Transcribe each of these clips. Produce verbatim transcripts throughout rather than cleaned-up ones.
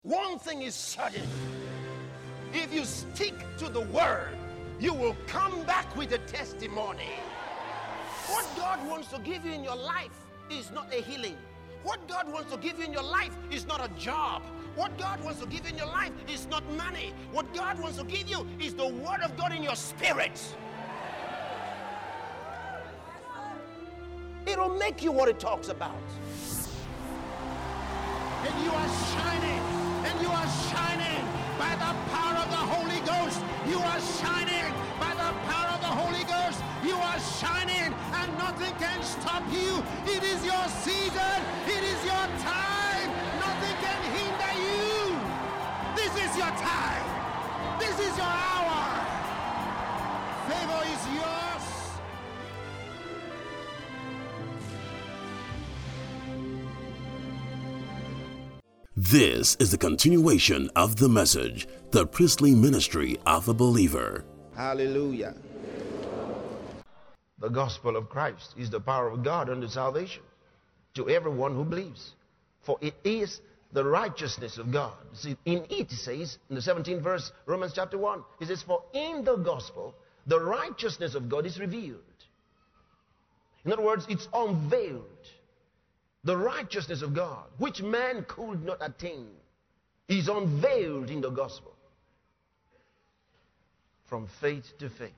One thing is certain. If you stick to the word, you will come back with a testimony. What God wants to give you in your life is not a healing. What God wants to give you in your life is not a job. What God wants to give you in your life is not money. What God wants to give you is the word of God in your spirit. It'll make you what it talks about. And you are shining, and you are shining by the power of the Holy Ghost. You are shining by the power of the Holy Ghost. You are shining, and nothing can stop you. It is your season. It is your time. Nothing can hinder you. This is your time. This is your hour. Favor is yours. This is the continuation of the message, the priestly ministry of a believer. Hallelujah. The gospel of Christ is the power of God unto salvation to everyone who believes. For it is the righteousness of God. See, in it, it says, in the seventeenth verse, Romans chapter one, it says, for in the gospel, the righteousness of God is revealed. In other words, it's unveiled. The righteousness of God, which man could not attain, is unveiled in the gospel. From faith to faith.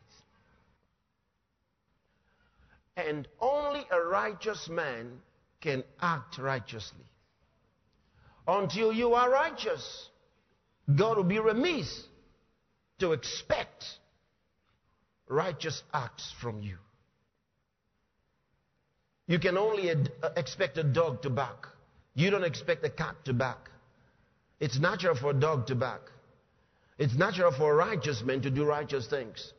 And only a righteous man can act righteously. Until you are righteous, God will be remiss to expect righteous acts from you. You can only ad- expect a dog to bark. You don't expect a cat to bark. It's natural for a dog to bark. It's natural for a righteous man to do righteous things.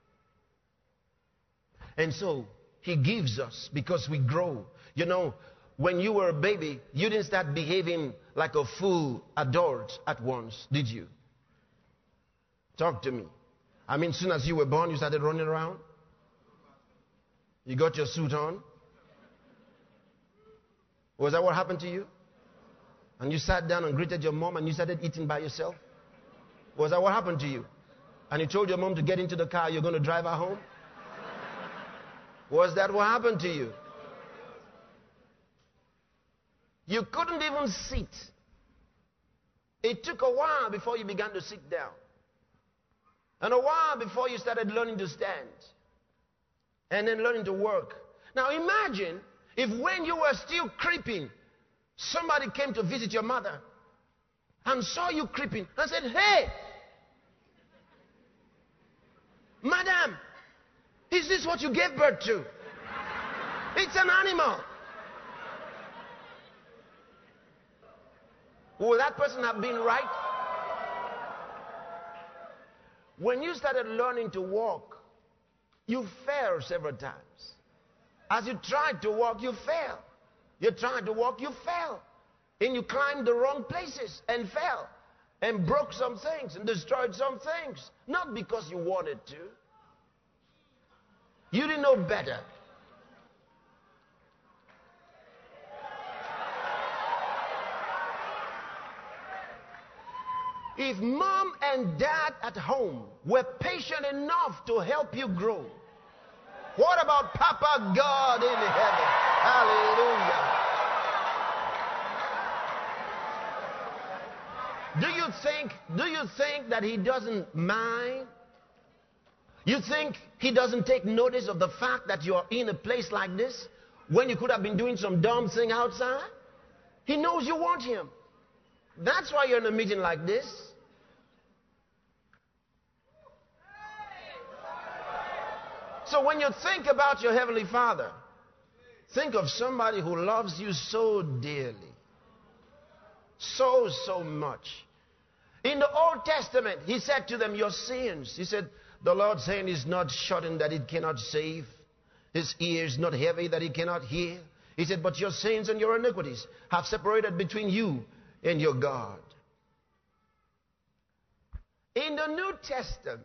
And so, He gives us because we grow. You know, when you were a baby, you didn't start behaving like a full adult at once, did you? Talk to me. I mean, as soon as you were born, you started running around? You got your suit on? Was that what happened to you? And you sat down and greeted your mom and you started eating by yourself? Was that what happened to you? And you told your mom to get into the car, you're going to drive her home? Was that what happened to you? You couldn't even sit. It took a while before you began to sit down. And a while before you started learning to stand. And then learning to work. Now imagine if when you were still creeping, somebody came to visit your mother and saw you creeping and said, hey, madam, is this what you gave birth to? It's an animal. Will that person have been right? When you started learning to walk, you fell several times. As you tried to walk, you fell. You tried to walk, you fell. And you climbed the wrong places and fell. And broke some things and destroyed some things. Not because you wanted to. You didn't know better. If mom and dad at home were patient enough to help you grow, what about Papa God in heaven? Hallelujah. Do you think, do you think that He doesn't mind? You think He doesn't take notice of the fact that you are in a place like this when you could have been doing some dumb thing outside? He knows you want Him. That's why you're in a meeting like this. So when you think about your Heavenly Father, think of somebody who loves you so dearly. So, so much. In the Old Testament, He said to them, your sins. He said, the Lord's hand is not shortened that it cannot save. His ear is not heavy that He cannot hear. He said, but your sins and your iniquities have separated between you and your God. In the New Testament,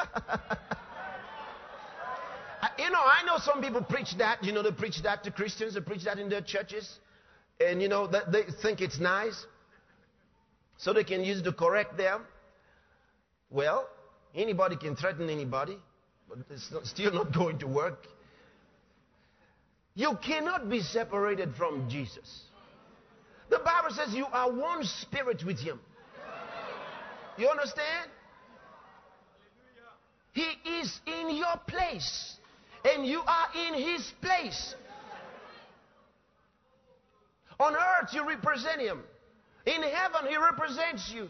you know, I know some people preach that. You know, they preach that to Christians. They preach that in their churches. And, you know, they think it's nice. so they can use it to correct them. Well, anybody can threaten anybody, but it's not, still not going to work. You cannot be separated from Jesus. The Bible says you are one spirit with him. You understand? He is in your place, and you are in his place. On earth, you represent him. In heaven, he represents you.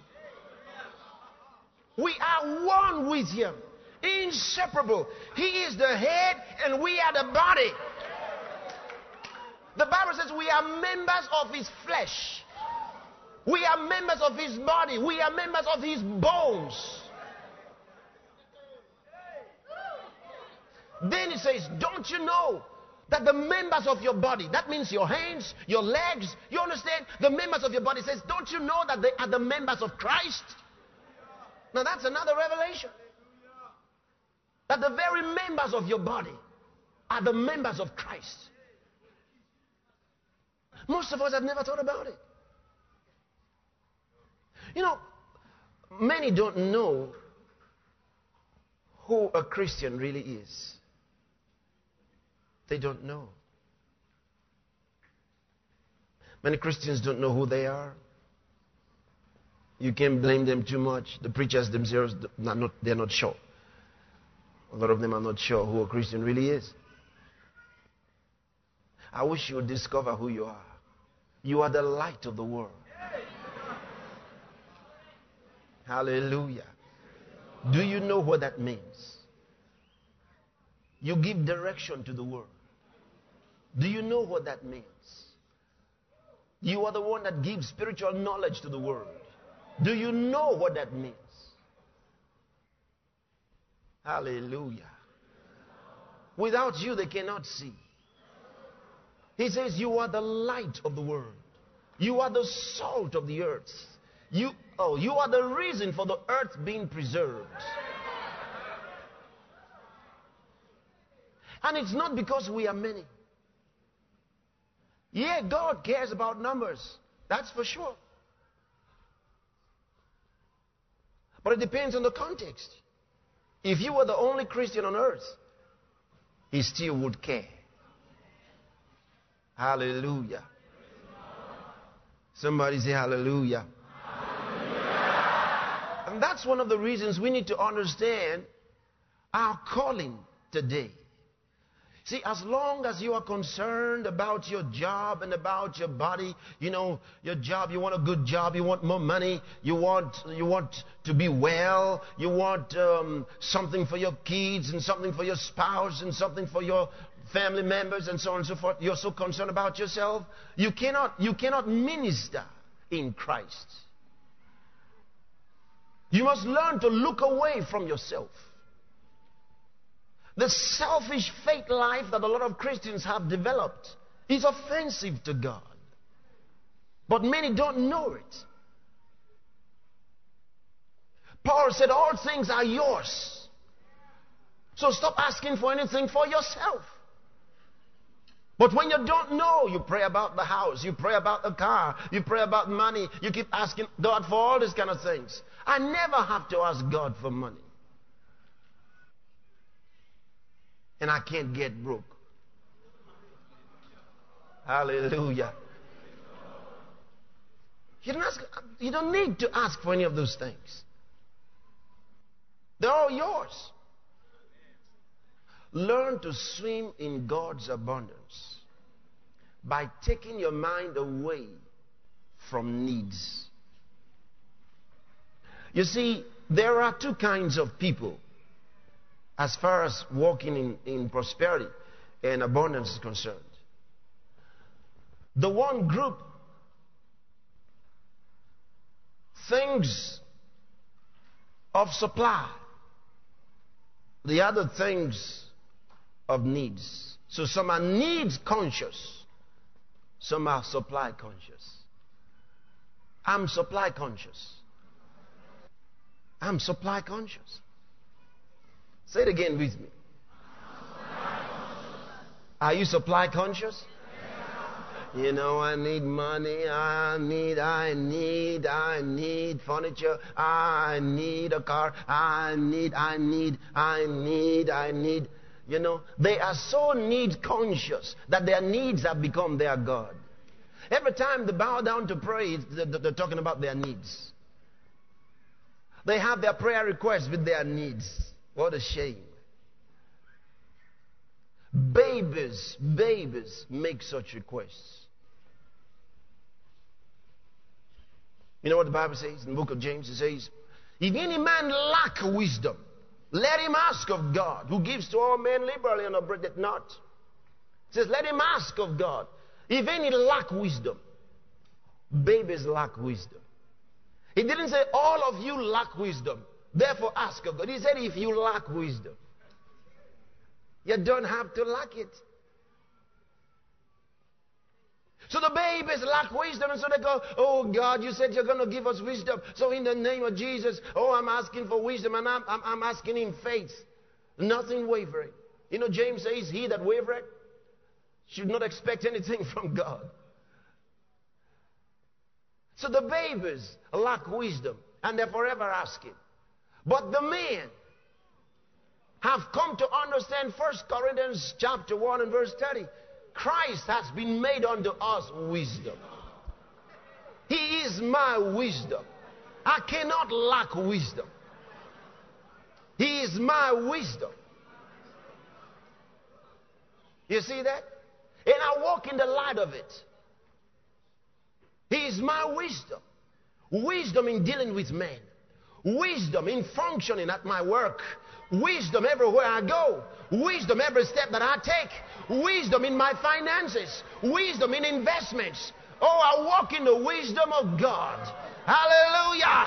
We are one with him, inseparable. He is the head, and we are the body. The Bible says we are members of his flesh. We are members of his body. We are members of his bones. Then he says, don't you know that the members of your body, that means your hands, your legs, you understand? The members of your body says, don't you know that they are the members of Christ? Now that's another revelation. That the very members of your body are the members of Christ. Most of us have never thought about it. You know, many don't know who a Christian really is. They don't know. Many Christians don't know who they are. You can't blame them too much. The preachers themselves, they're not, they're not sure. A lot of them are not sure who a Christian really is. I wish you would discover who you are. You are the light of the world. Hallelujah. Do you know what that means? You give direction to the world. Do you know what that means? You are the one that gives spiritual knowledge to the world. Do you know what that means? Hallelujah. Without you, they cannot see. He says you are the light of the world. You are the salt of the earth. You, oh, you are the reason for the earth being preserved. And it's not because we are many. Yeah, God cares about numbers. That's for sure. But it depends on the context. If you were the only Christian on earth, he still would care. Hallelujah. Somebody say hallelujah. Hallelujah. And that's one of the reasons we need to understand our calling today. See, as long as you are concerned about your job and about your body, you know, your job, you want a good job, you want more money, you want, you want to be well, you want um, something for your kids and something for your spouse and something for your family members and so on and so forth. You're so concerned about yourself. You cannot, you cannot minister in Christ. You must learn to look away from yourself. The selfish faith life that a lot of Christians have developed is offensive to God. But many don't know it. Paul said, all things are yours. So stop asking for anything for yourself. But when you don't know, you pray about the house, you pray about the car, you pray about money, you keep asking God for all these kind of things. I never have to ask God for money. And I can't get broke. Hallelujah. You don't, ask, you don't need to ask for any of those things. They're all yours. Learn to swim in God's abundance by taking your mind away from needs. You see, there are two kinds of people as far as walking in, in prosperity and abundance is concerned. The one group thinks of supply, the other things of needs. So some are needs conscious, some are supply conscious. I'm supply conscious. I'm supply conscious. Say it again with me. Are you supply conscious? You know, I need money, I need, I need, I need furniture, I need a car, I need, I need, I need, I need. You know, they are so need conscious that their needs have become their God. Every time they bow down to pray, they're talking about their needs. They have their prayer requests with their needs. What a shame. Babies, babies make such requests. You know what the Bible says in the book of James? It says, if any man lack wisdom, let him ask of God, who gives to all men liberally and upbraideth not. It says, let him ask of God. If any lack wisdom, babies lack wisdom. He didn't say all of you lack wisdom, therefore ask of God. He said if you lack wisdom. You don't have to lack it. So the babies lack wisdom, and so they go, oh God, you said you're going to give us wisdom. So in the name of Jesus, oh, I'm asking for wisdom, and I'm, I'm, I'm asking in faith. Nothing wavering. You know, James says, he that wavereth should not expect anything from God. So the babies lack wisdom, and they're forever asking. But the men have come to understand First Corinthians chapter one and verse thirty. Christ has been made unto us wisdom. He is my wisdom. I cannot lack wisdom. He is my wisdom. You see that? And I walk in the light of it. He is my wisdom. Wisdom in dealing with men. Wisdom in functioning at my work. Wisdom everywhere I go. Wisdom every step that I take. Wisdom in my finances. Wisdom in investments. Oh, I walk in the wisdom of God. Hallelujah.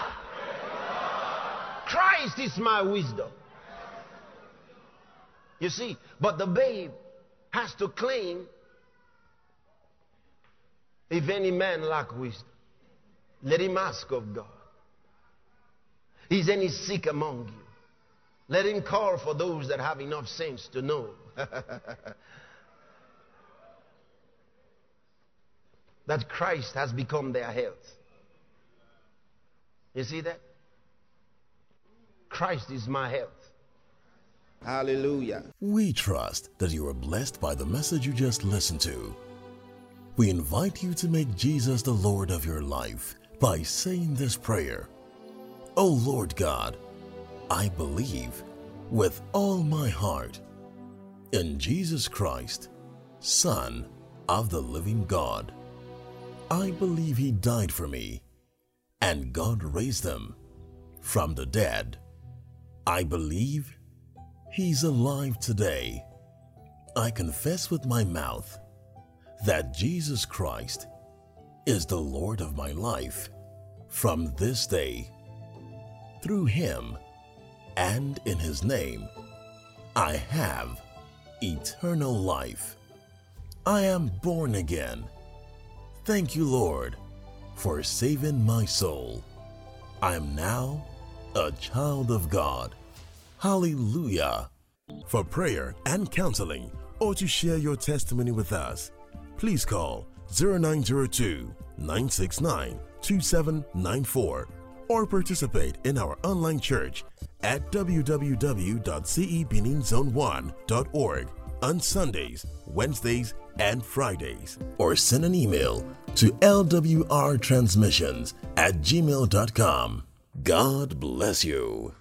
Christ is my wisdom. You see, but the babe has to claim, if any man lack wisdom, let him ask of God. Is any sick among you? Let him call for those that have enough sense to know that Christ has become their health. You see that? Christ is my health. Hallelujah. We trust that you are blessed by the message you just listened to. We invite you to make Jesus the Lord of your life by saying this prayer. O Lord God, I believe with all my heart in Jesus Christ, Son of the living God. I believe He died for me and God raised Him from the dead. I believe He's alive today. I confess with my mouth that Jesus Christ is the Lord of my life from this day. Through Him and in His name, I have eternal life. I am born again. Thank you, Lord, for saving my soul. I am now a child of God. Hallelujah. For prayer and counseling, or to share your testimony with us, please call zero nine zero two, nine six nine, two seven nine four or participate in our online church at w w w dot c e benin zone one dot org on Sundays, Wednesdays, and Fridays. Or send an email to l w r transmissions at gmail dot com. God bless you.